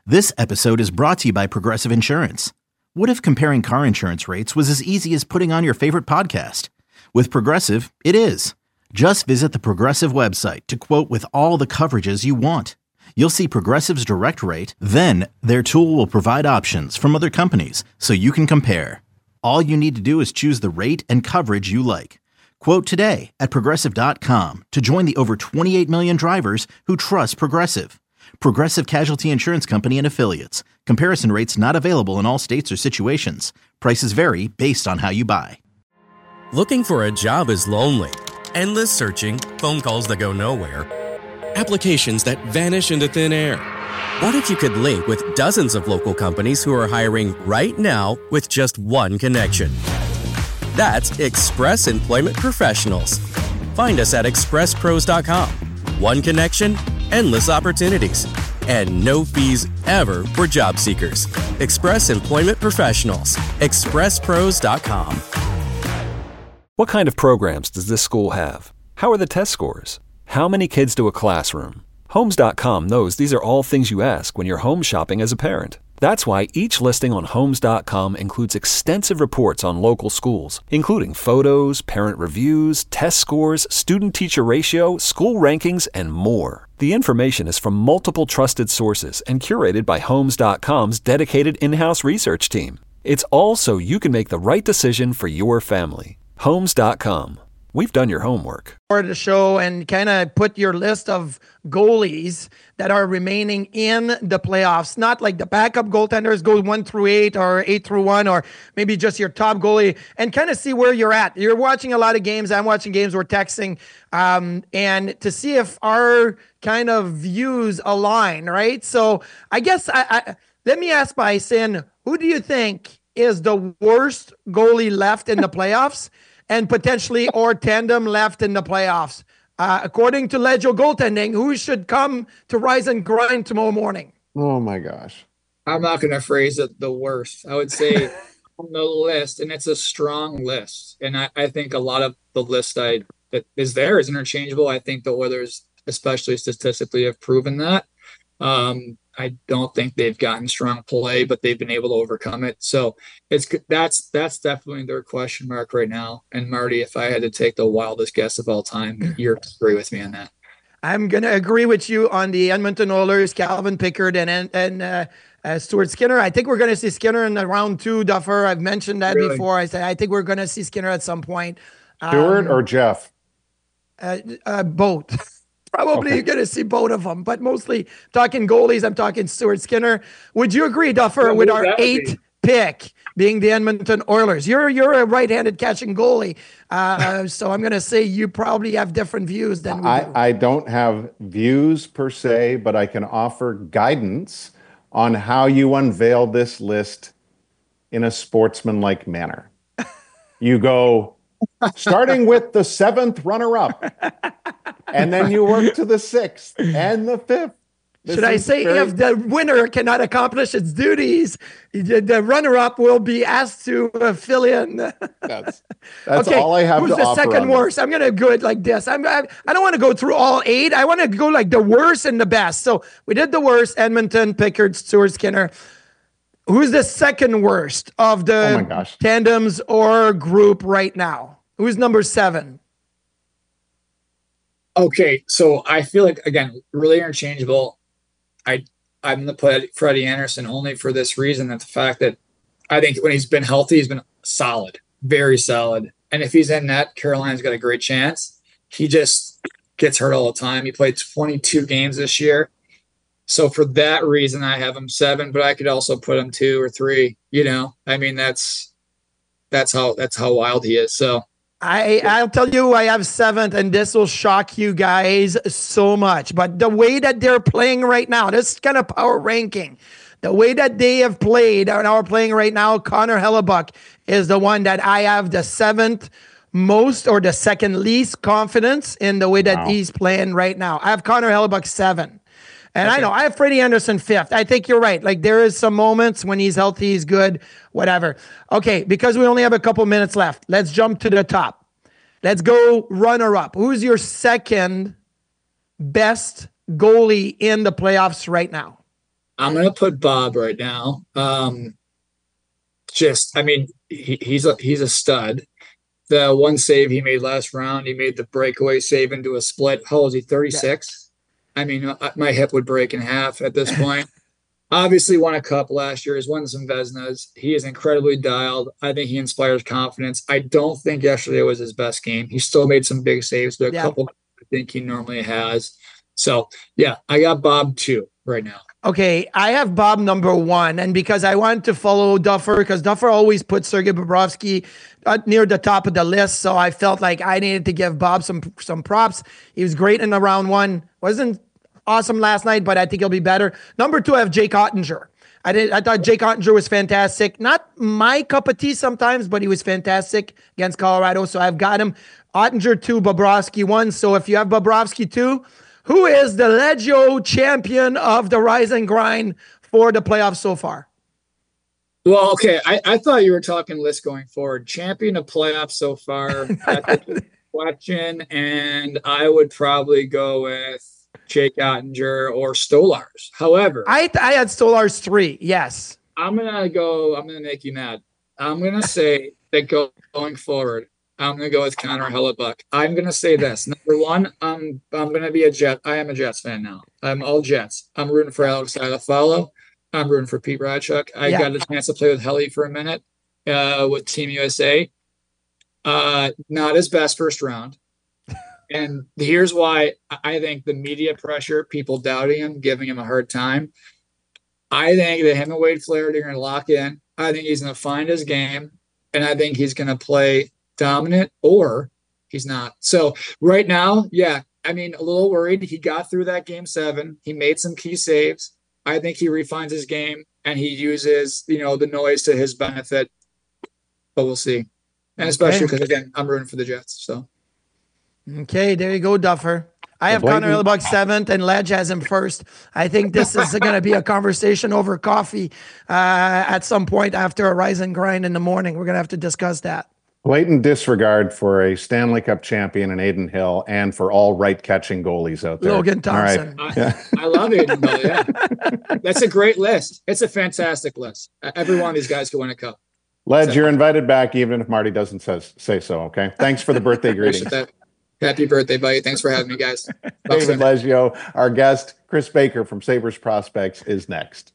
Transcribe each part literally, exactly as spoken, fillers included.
This episode is brought to you by Progressive Insurance. What if comparing car insurance rates was as easy as putting on your favorite podcast? With Progressive, it is. Just visit the Progressive website to quote with all the coverages you want. You'll see Progressive's direct rate, then their tool will provide options from other companies so you can compare. All you need to do is choose the rate and coverage you like. Quote today at progressive dot com to join the over twenty-eight million drivers who trust Progressive. Progressive Casualty Insurance Company and Affiliates. Comparison rates not available in all states or situations. Prices vary based on how you buy. Looking for a job is lonely. Endless searching, phone calls that go nowhere, applications that vanish into thin air. What if you could link with dozens of local companies who are hiring right now with just one connection? That's Express Employment Professionals. Find us at express pros dot com. One connection, endless opportunities, and no fees ever for job seekers. Express Employment Professionals. express pros dot com. What kind of programs does this school have? How are the test scores? How many kids do a classroom? Homes dot com knows these are all things you ask when you're home shopping as a parent. That's why each listing on Homes dot com includes extensive reports on local schools, including photos, parent reviews, test scores, student-teacher ratio, school rankings, and more. The information is from multiple trusted sources and curated by Homes dot com's dedicated in-house research team. It's all so you can make the right decision for your family. Homes dot com. We've done your homework. For the show and kind of put your list of goalies that are remaining in the playoffs, not like the backup goaltenders go one through eight or eight through one, or maybe just your top goalie, and kind of see where you're at. You're watching a lot of games. I'm watching games. We're texting, um, and to see if our kind of views align, right? So I guess I, I let me ask by saying, who do you think is the worst goalie left in the playoffs? And potentially or tandem left in the playoffs. Uh, according to Legio Goaltending, who should come to Rise and Grind tomorrow morning? Oh, my gosh. I'm not going to phrase it the worst. I would say on the list, and it's a strong list. And I, I think a lot of the list I, that is there is interchangeable. I think the Oilers, especially statistically, have proven that. Um, I don't think they've gotten strong play, but they've been able to overcome it. So it's that's that's definitely their question mark right now. And Marty, if I had to take the wildest guess of all time, you're agree with me on that. I'm gonna agree with you on the Edmonton Oilers, Calvin Pickard and and uh, uh, Stuart Skinner. I think we're gonna see Skinner in the round two. Duffer, I've mentioned that really? before. I said I think we're gonna see Skinner at some point. Stuart um, or Jeff? Uh, uh, both. Probably okay. You're going to see both of them, but mostly talking goalies. I'm talking Stuart Skinner. Would you agree, Duffer, yeah, with our eighth be? pick being the Edmonton Oilers? You're you're a right-handed catching goalie, uh, so I'm going to say you probably have different views than we I, do. I don't have views per se, but I can offer guidance on how you unveil this list in a sportsmanlike manner. You go, starting with the seventh runner-up. And then you work to the sixth and the fifth. This Should I say very... if the winner cannot accomplish its duties, the, the runner-up will be asked to uh, fill in? That's, that's okay, all I have who's to the offer. second worst? I'm going to go it like this. I'm, I, I don't want to go through all eight. I want to go like the worst and the best. So we did the worst, Edmonton, Pickard, Stuart Skinner. Who's the second worst of the oh my gosh. tandems or group right now? Who's number seven? Okay, so I feel like, again, really interchangeable. I, I'm going to put Freddie Anderson only for this reason, that the fact that I think when he's been healthy, he's been solid, very solid. And if he's in net, Carolina's got a great chance. He just gets hurt all the time. He played twenty-two games this year. So for that reason, I have him seven, but I could also put him two or three, you know. I mean, that's that's how that's how wild he is. So I, I'll tell you, I have seventh, and this will shock you guys so much. But the way that they're playing right now, this kind of power ranking, the way that they have played and are playing right now, Connor Hellebuck is the one that I have the seventh most or the second least confidence in the way that wow. he's playing right now. I have Connor Hellebuck seven. And okay. I know I have Freddie Anderson fifth. I think you're right. Like there is some moments when he's healthy, he's good, whatever. Okay, because we only have a couple minutes left, let's jump to the top. Let's go runner up. Who's your second best goalie in the playoffs right now? I'm gonna put Bob right now. Um, just, I mean, he, he's a he's a stud. The one save he made last round, he made the breakaway save into a split. How old is he? thirty-six. Yeah. I mean, my hip would break in half at this point. Obviously won a cup last year. He's won some Vezinas. He is incredibly dialed. I think he inspires confidence. I don't think yesterday was his best game. He still made some big saves, but a yeah. couple I think he normally has. So, yeah, I got Bob two right now. Okay, I have Bob number one, and because I wanted to follow Duffer, because Duffer always puts Sergei Bobrovsky uh, near the top of the list, so I felt like I needed to give Bob some some props. He was great in the round one. Wasn't awesome last night, but I think he'll be better. Number two, I have Jake Ottinger. I did. I thought Jake Ottinger was fantastic. Not my cup of tea sometimes, but he was fantastic against Colorado, so I've got him. Ottinger two, Bobrovsky one. So if you have Bobrovsky two, who is the Legio champion of the Rise and Grind for the playoffs so far? Well, okay. I, I thought you were talking list going forward. Champion of playoffs so far. That's a question. And I would probably go with Jake Ottinger or Stolarz. However, I I had Stolarz three. Yes. I'm going to go. I'm going to make you mad. I'm going to say that go, going forward, I'm going to go with Connor Hellebuyck. I'm going to say this. Number one, I'm I'm going to be a Jet. I am a Jets fan now. I'm all Jets. I'm rooting for Alex Iafallo. I'm rooting for Pete Radchuk. I yeah. got a chance to play with Helly for a minute uh, with Team U S A. Uh, not his best first round. And here's why I think the media pressure, people doubting him, giving him a hard time. I think that him and Wade Flaherty are going to lock in. I think he's going to find his game. And I think he's going to play dominant, or he's not. So right now, yeah, I mean, a little worried. He got through that game seven. He made some key saves. I think he refines his game and he uses, you know, the noise to his benefit. But we'll see. And especially because, okay. again, I'm rooting for the Jets. So, okay, there you go, Duffer. I have Connor Hellebuyck seventh and Ledge has him first. I think this is going to be a conversation over coffee uh, at some point after a Rise and Grind in the morning. We're going to have to discuss that. Blatant disregard for a Stanley Cup champion in Adin Hill and for all right-catching goalies out there. Logan Thompson. Right. I, I love Adin Hill, yeah. That's a great list. It's a fantastic list. Every one of these guys could win a cup. Ledge, so. You're invited back even if Marty doesn't says, say so, okay? Thanks for the birthday greetings. Happy birthday, buddy. Thanks for having me, guys. David Leggio, our guest, Chris Baker from Sabres Prospects, is next.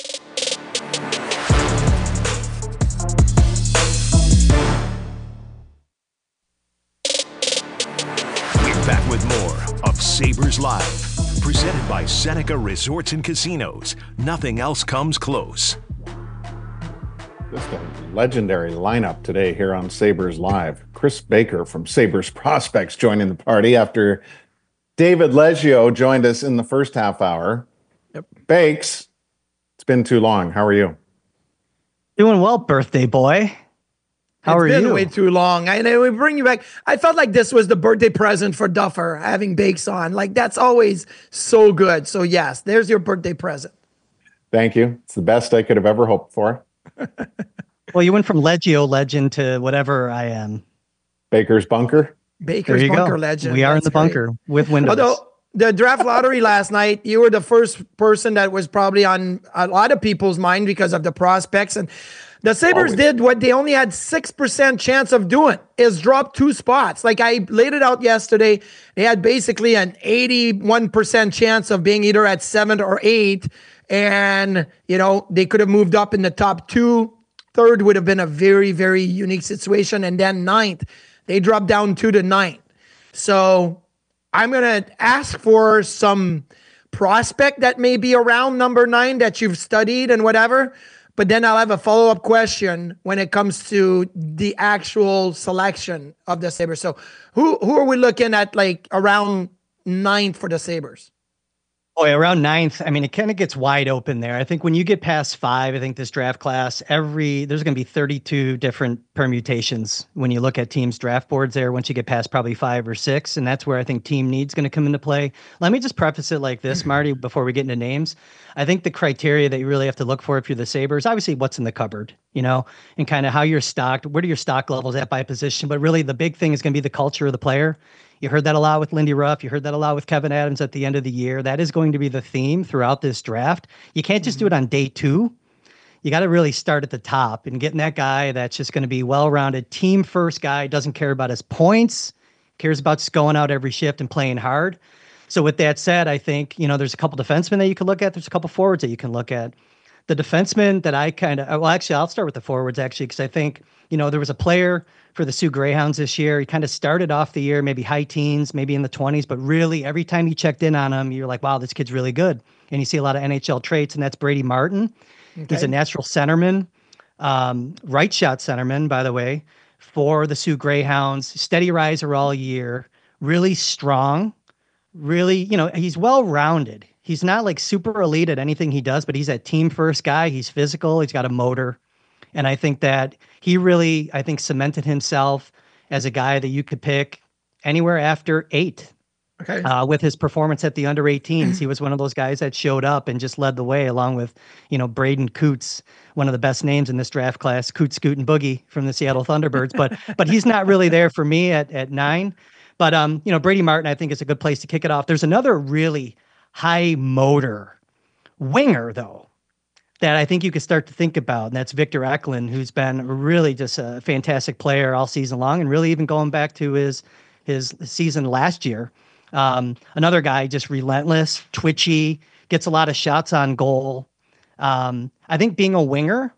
Back with more of Sabres Live, presented by Seneca Resorts and Casinos. Nothing else comes close. Just a legendary lineup today here on Sabres Live. Chris Baker from Sabres Prospects joining the party after David Leggio joined us in the first half hour. Yep. Bakes, it's been too long. How are you? Doing well, birthday boy. How it's are been you? way too long. I know we bring you back. I felt like this was the birthday present for Duffer, having Bakes on. Like, that's always so good. So, yes, there's your birthday present. Thank you. It's the best I could have ever hoped for. Well, you went from Leggio legend to whatever I am. Baker's Bunker? Baker's Bunker go. legend. We are that's in the great. bunker with windows. Although, the draft lottery last night, you were the first person that was probably on a lot of people's mind because of the prospects. And the Sabres Always. did what they only had six percent chance of doing, is drop two spots. Like I laid it out yesterday, they had basically an eighty-one percent chance of being either at seven or eight. And, you know, they could have moved up in the top two. Third would have been a very, very unique situation. And then ninth, they dropped down two to nine. So I'm going to ask for some prospect that may be around number nine that you've studied and whatever. But then I'll have a follow-up question when it comes to the actual selection of the Sabres. So who who are we looking at, like around ninth for the Sabres? Boy, around ninth, I mean, it kind of gets wide open there. I think when you get past five, I think this draft class, every there's going to be thirty-two different permutations when you look at teams' draft boards there once you get past probably five or six. And that's where I think team needs going to come into play. Let me just preface it like this, Marty, before we get into names. I think the criteria that you really have to look for if you're the Sabres, obviously what's in the cupboard, you know, and kind of how you're stocked. What are your stock levels at by position? But really the big thing is going to be the culture of the player. You heard that a lot with Lindy Ruff. You heard that a lot with Kevin Adams at the end of the year. That is going to be the theme throughout this draft. You can't just do it on day two. You got to really start at the top and getting that guy that's just going to be well-rounded, team-first guy, doesn't care about his points, cares about just going out every shift and playing hard. So with that said, I think, you know, there's a couple defensemen that you can look at. There's a couple forwards that you can look at. The defenseman that I kind of, well, actually, I'll start with the forwards, actually, because I think, you know, there was a player for the Sioux Greyhounds this year. He kind of started off the year, maybe high teens, maybe in the twenties, but really every time you checked in on him, you're like, wow, this kid's really good. And you see a lot of N H L traits, and that's Brady Martin. Okay. He's a natural centerman, um, right shot centerman, by the way, for the Sioux Greyhounds. Steady riser all year, really strong, really, you know, he's well-rounded. He's not like super elite at anything he does, but he's a team first guy. He's physical. He's got a motor. And I think that he really, I think, cemented himself as a guy that you could pick anywhere after eight. Okay. Uh, with his performance at the under eighteens, he was one of those guys that showed up and just led the way, along with, you know, Braden Coots, one of the best names in this draft class, Coots, Scoot, and Boogie from the Seattle Thunderbirds. But but he's not really there for me at at nine. But um, you know, Brady Martin, I think, is a good place to kick it off. There's another really high motor winger, though, that I think you could start to think about, and that's Victor Eklund, who's been really just a fantastic player all season long, and really even going back to his his season last year. Um, another guy, just relentless, twitchy, gets a lot of shots on goal. Um, I think being a winger,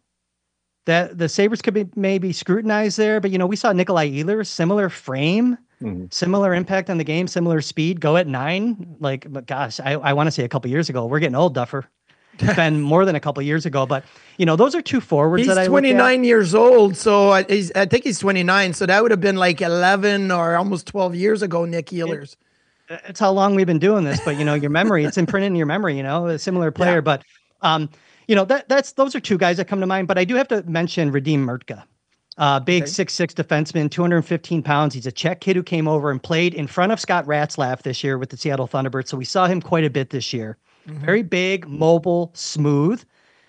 that the Sabres could be maybe scrutinized there, but you know, we saw Nikolai Ehlers, similar frame, mm-hmm. similar impact on the game, similar speed, go at nine. Like, but gosh, I, I want to say a couple years ago. We're getting old, Duffer. It's been more than a couple of years ago, but you know, those are two forwards he's that I twenty-nine years old. So I, he's, I think he's twenty-nine. So that would have been like eleven or almost twelve years ago, Nick Ehlers. It, it's how long we've been doing this, but you know, your memory, it's imprinted in your memory, you know, a similar player, yeah. but um, you know, that that's, those are two guys that come to mind, but I do have to mention Radim Murtka, uh, big six six defenseman, two hundred fifteen pounds. He's a Czech kid who came over and played in front of Scott Ratzlaff this year with the Seattle Thunderbirds. So we saw him quite a bit this year. Mm-hmm. Very big, mobile, smooth.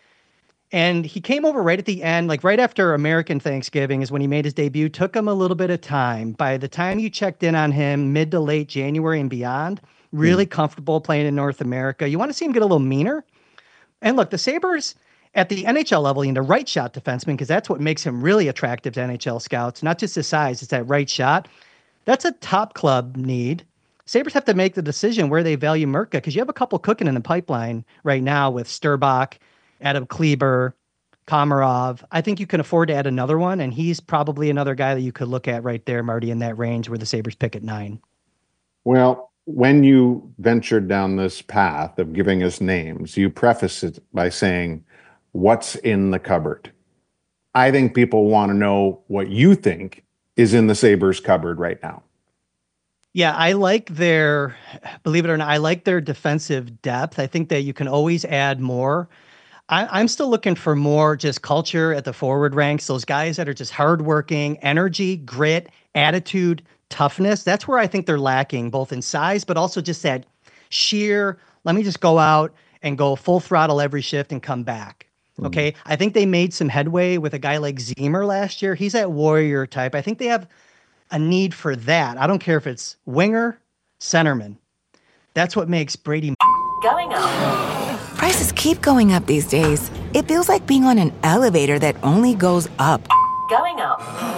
And he came over right at the end, like right after American Thanksgiving is when he made his debut. Took him a little bit of time. By the time you checked in on him, mid to late January and beyond, really mm. comfortable playing in North America. You want to see him get a little meaner? And look, the Sabres at the N H L level, in the right shot defenseman, because that's what makes him really attractive to N H L scouts. Not just his size, it's that right shot. That's a top club need. Sabres have to make the decision where they value Murtka, because you have a couple cooking in the pipeline right now with Sturbach, Adam Kleber, Komarov. I think you can afford to add another one, and he's probably another guy that you could look at right there, Marty, in that range where the Sabres pick at nine. Well, when you ventured down this path of giving us names, you preface it by saying, what's in the cupboard? I think people want to know what you think is in the Sabres cupboard right now. Yeah, I like their, believe it or not, I like their defensive depth. I think that you can always add more. I, I'm still looking for more just culture at the forward ranks, those guys that are just hardworking, energy, grit, attitude, toughness. That's where I think they're lacking, both in size, but also just that sheer, let me just go out and go full throttle every shift and come back. Mm-hmm. Okay, I think they made some headway with a guy like Zemer last year. He's that warrior type. I think they have a need for that. I don't care if it's winger, centerman. That's what makes Brady going up. Prices keep going up these days. It feels like being on an elevator that only goes up. Going up.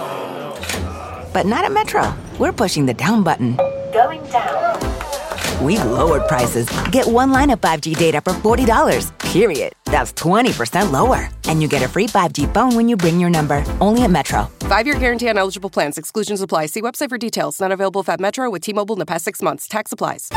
But not at Metro. We're pushing the down button. Going down. We've lowered prices. Get one line of five G data for forty dollars, period. That's twenty percent lower. And you get a free five G phone when you bring your number. Only at Metro. Five-year guarantee on eligible plans. Exclusions apply. See website for details. Not available at Metro with T-Mobile in the past six months. Tax applies.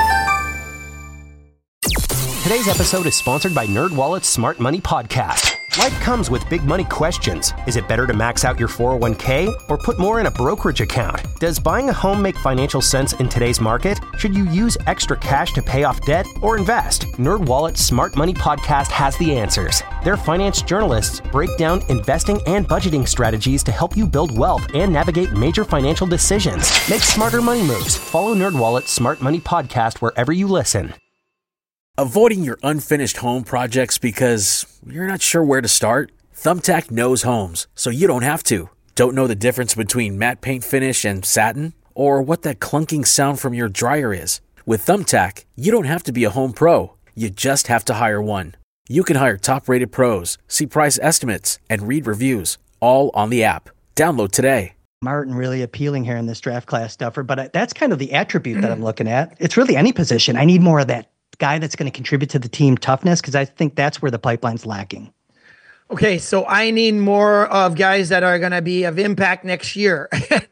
Today's episode is sponsored by NerdWallet's Smart Money Podcast. Life comes with big money questions. Is it better to max out your four oh one k or put more in a brokerage account? Does buying a home make financial sense in today's market? Should you use extra cash to pay off debt or invest? NerdWallet's Smart Money Podcast has the answers. Their finance journalists break down investing and budgeting strategies to help you build wealth and navigate major financial decisions. Make smarter money moves. Follow NerdWallet's Smart Money Podcast wherever you listen. Avoiding your unfinished home projects because you're not sure where to start? Thumbtack knows homes, so you don't have to. Don't know the difference between matte paint finish and satin? or what that clunking sound from your dryer is. With Thumbtack, you don't have to be a home pro. You just have to hire one. You can hire top-rated pros, see price estimates, and read reviews, all on the app. Download today. Martin really appealing here in this draft class, Duffer, but that's kind of the attribute that I'm looking at. It's really any position. I need more of that guy that's going to contribute to the team toughness, because I think that's where the pipeline's lacking. Okay, so I need more of guys that are going to be of impact next year.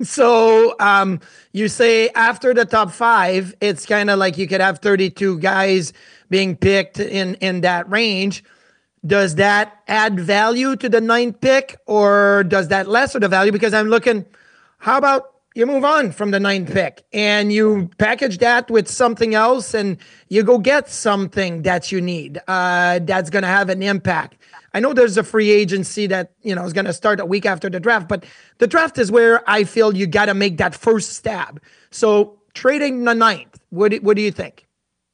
So um, you say after the top five, it's kind of like you could have thirty-two guys being picked in, in that range. Does that add value to the ninth pick, or does that lessen the value? Because I'm looking, how about you move on from the ninth pick and you package that with something else and you go get something that you need uh, that's going to have an impact. I know there's a free agency that, you know, is going to start a week after the draft, but the draft is where I feel you got to make that first stab. So trading the ninth, what do, what do you think?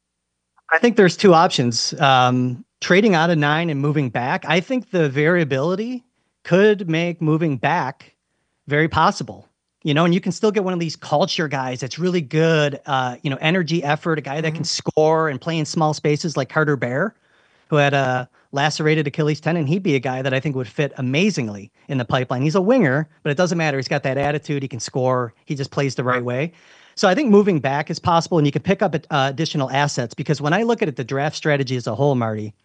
I think there's two options. Um, trading out of nine and moving back. I think the variability could make moving back very possible. You know, and you can still get one of these culture guys that's really good, uh, you know, energy, effort, a guy that mm-hmm. can score and play in small spaces like Carter Bear, who had a lacerated Achilles tendon. He'd be a guy that I think would fit amazingly in the pipeline. He's a winger, but it doesn't matter. He's got that attitude. He can score. He just plays the right way. So I think moving back is possible, and you can pick up uh, additional assets, because when I look at it, the draft strategy as a whole, Marty,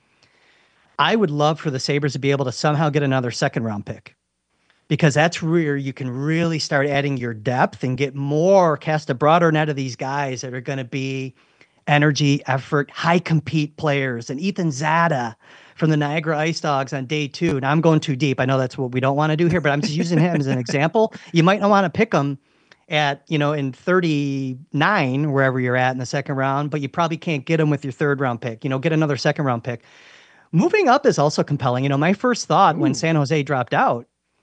I would love for the Sabres to be able to somehow get another second round pick, because that's where you can really start adding your depth and get more, cast a broader net of these guys that are going to be energy, effort, high compete players. And Ethan Zada from the Niagara Ice Dogs on day two. Now I'm going too deep. I know that's what we don't want to do here, but I'm just using him as an example. You might not want to pick him at, you know, in thirty-nine, wherever you're at in the second round, but you probably can't get him with your third round pick. You know, get another second round pick. Moving up is also compelling. You know, my first thought Ooh. when San Jose dropped out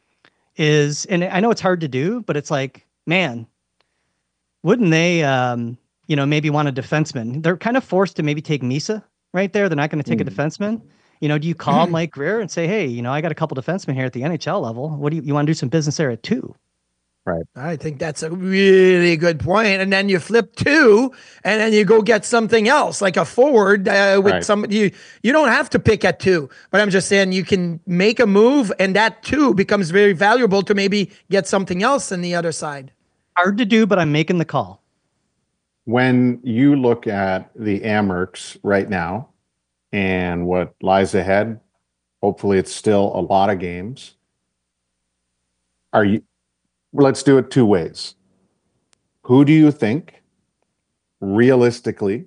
is, and I know it's hard to do, but it's like, man, wouldn't they, um, you know, maybe want a defenseman? They're kind of forced to maybe take Misa right there. They're not going to take mm. a defenseman. You know, do you call Mike Greer and say, hey, you know, I got a couple defensemen here at the N H L level. What do you, you want to do some business there at two? Right. I think that's a really good point. And then you flip two, and then you go get something else, like a forward uh, with right. somebody. You, you don't have to pick at two, but I'm just saying you can make a move, and that two becomes very valuable to maybe get something else on the other side. Hard to do, but I'm making the call. When you look at the Amerks right now and what lies ahead, hopefully it's still a lot of games. Are you? Let's do it two ways. Who do you think realistically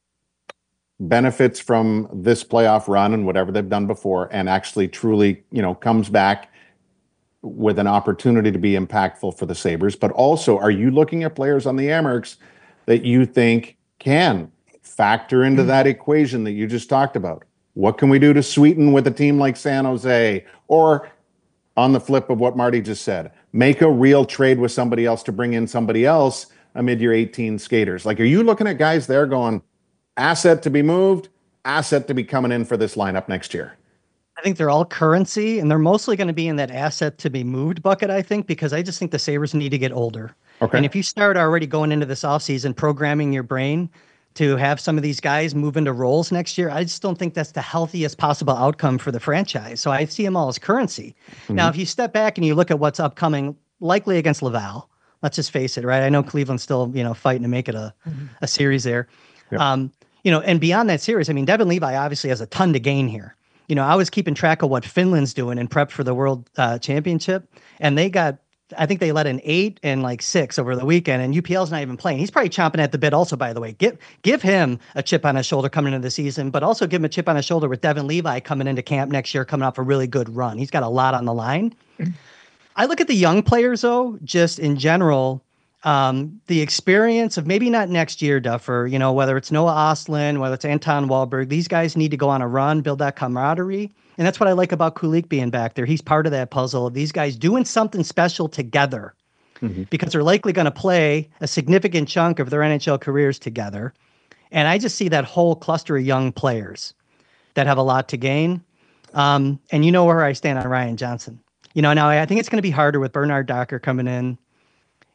benefits from this playoff run and whatever they've done before, and actually truly, you know, comes back with an opportunity to be impactful for the Sabres? But also, are you looking at players on the Amerks that you think can factor into mm-hmm. that equation that you just talked about? What can we do to sweeten with a team like San Jose? Or on the flip of what Marty just said, make a real trade with somebody else to bring in somebody else amid your eighteen skaters. Like, are you looking at guys there going, asset to be moved, asset to be coming in for this lineup next year? I think they're all currency, and they're mostly going to be in that asset to be moved bucket, I think, because I just think the Sabres need to get older. Okay. And if you start already going into this offseason programming your brain to have some of these guys move into roles next year, I just don't think that's the healthiest possible outcome for the franchise. So I see them all as currency. Mm-hmm. Now, if you step back and you look at what's upcoming, likely against Laval, let's just face it, right? I know Cleveland's still, you know, fighting to make it a, mm-hmm. a series there. Yep. Um, you know, and beyond that series, I mean, Devin Levi obviously has a ton to gain here. You know, I was keeping track of what Finland's doing in prep for the World uh, Championship, and they got, I think they let an eight and like six over the weekend, and U P L's not even playing. He's probably chomping at the bit also, by the way. Give give him a chip on his shoulder coming into the season, but also give him a chip on his shoulder with Devin Levi coming into camp next year, coming off a really good run. He's got a lot on the line. I look at the young players, though, just in general, um, the experience of maybe not next year, Duffer, you know, whether it's Noah Ostlund, whether it's Anton Wahlberg, these guys need to go on a run, build that camaraderie. And that's what I like about Kulich being back there. He's part of that puzzle of these guys doing something special together, mm-hmm. because they're likely going to play a significant chunk of their N H L careers together. And I just see that whole cluster of young players that have a lot to gain. Um, and you know where I stand on Ryan Johnson. You know, now I think it's going to be harder with Bernard Docker coming in.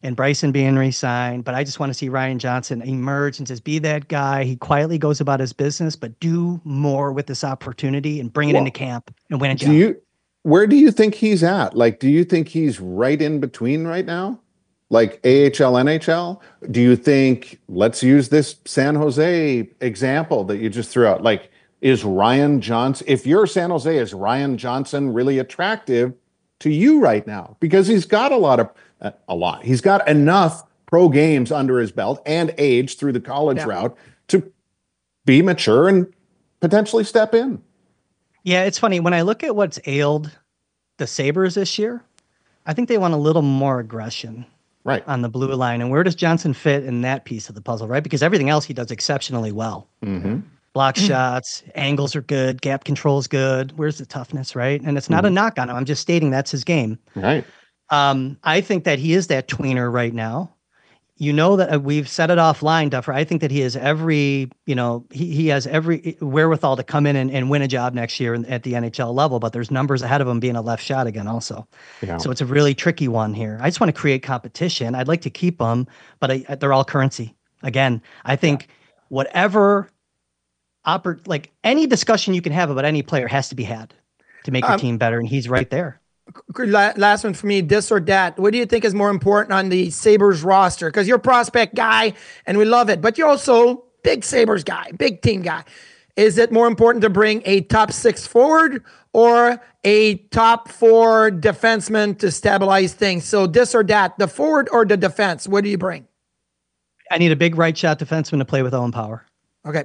and Bryson being re-signed, but I just want to see Ryan Johnson emerge and just be that guy. He quietly goes about his business, but do more with this opportunity and bring it well, into camp and win a job. Do you, where do you think he's at? Like, do you think he's right in between right now? Like A H L, N H L? Do you think, let's use this San Jose example that you just threw out. Like, is Ryan Johnson, if you're San Jose, is Ryan Johnson really attractive to you right now? Because he's got a lot of, uh, a lot. He's got enough pro games under his belt and age through the college yeah. route to be mature and potentially step in. Yeah, it's funny. When I look at what's ailed the Sabres this year, I think they want a little more aggression. Right. On the blue line. And where does Johnson fit in that piece of the puzzle, right? Because everything else he does exceptionally well. Mm-hmm. Block shots, angles are good, gap control is good. Where's the toughness, right? And it's not mm-hmm. a knock on him. I'm just stating that's his game. Right. Um, I think that he is that tweener right now. You know that uh, we've said it offline, Duffer. I think that he has every, you know, he, he has every wherewithal to come in and, and win a job next year in, at the N H L level, but there's numbers ahead of him being a left shot again also. Yeah. So it's a really tricky one here. I just want to create competition. I'd like to keep them, but I, they're all currency. Again, I think yeah. whatever, oppor- like any discussion you can have about any player has to be had to make your um, team better, and he's right there. Last one for me, this or that. What do you think is more important on the Sabres roster? Because you're a prospect guy and we love it, but you're also big Sabres guy, big team guy. Is it more important to bring a top six forward or a top four defenseman to stabilize things? So this or that, the forward or the defense, what do you bring? I need a big right shot defenseman to play with Owen Power. Okay.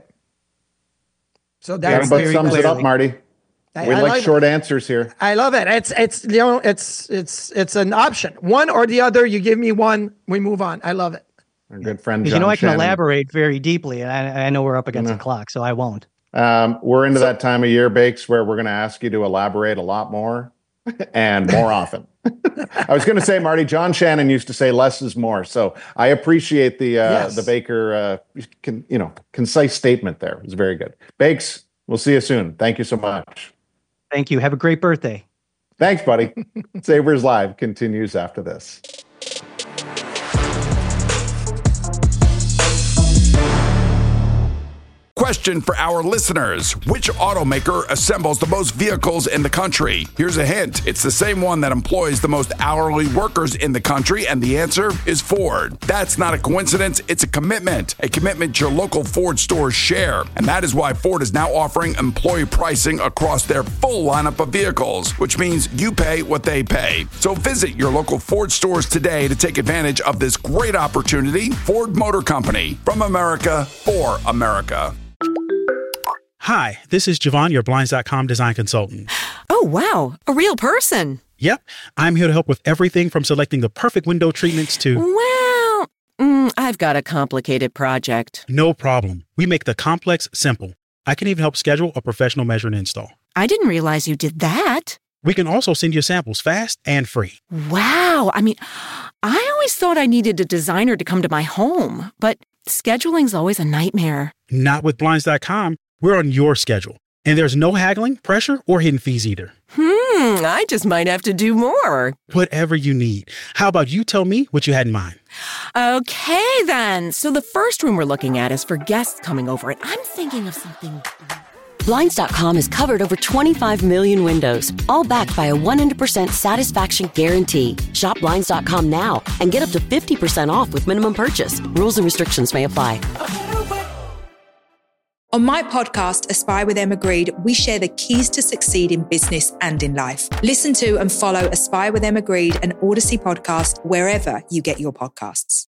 So that's yeah, but sums it up, Marty. We like, like short it. answers here. I love it. It's it's you know it's it's it's an option. One or the other. You give me one, we move on. I love it. Our good friend John you know I can Shannon. elaborate very deeply, and I, I know we're up against no. the clock, so I won't. Um, we're into so, that time of year, Bakes, where we're going to ask you to elaborate a lot more and more often. I was going to say, Marty, John Shannon used to say less is more. So I appreciate the uh, yes. the Baker uh, con, you know concise statement there. It was very good. Bakes, we'll see you soon. Thank you so much. Thank you. Have a great birthday. Thanks, buddy. Sabres Live continues after this. Question for our listeners. Which automaker assembles the most vehicles in the country? Here's a hint. It's the same one that employs the most hourly workers in the country, and the answer is Ford. That's not a coincidence. It's a commitment. A commitment your local Ford stores share. And that is why Ford is now offering employee pricing across their full lineup of vehicles, which means you pay what they pay. So visit your local Ford stores today to take advantage of this great opportunity. Ford Motor Company. From America, for America. Hi, this is Javon, your Blinds dot com design consultant. Oh, wow. A real person. Yep. I'm here to help with everything from selecting the perfect window treatments to... Well, mm, I've got a complicated project. No problem. We make the complex simple. I can even help schedule a professional measure and install. I didn't realize you did that. We can also send you samples fast and free. Wow. I mean, I always thought I needed a designer to come to my home, but scheduling's always a nightmare. Not with Blinds dot com. We're on your schedule, and there's no haggling, pressure, or hidden fees either. Hmm, I just might have to do more. Whatever you need. How about you tell me what you had in mind? Okay, then. So the first room we're looking at is for guests coming over, and I'm thinking of something... Blinds dot com has covered over twenty-five million windows, all backed by a one hundred percent satisfaction guarantee. Shop Blinds dot com now and get up to fifty percent off with minimum purchase. Rules and restrictions may apply. On my podcast, Aspire with Emma Grede, we share the keys to succeed in business and in life. Listen to and follow Aspire with Emma Grede, an Odyssey podcast, wherever you get your podcasts.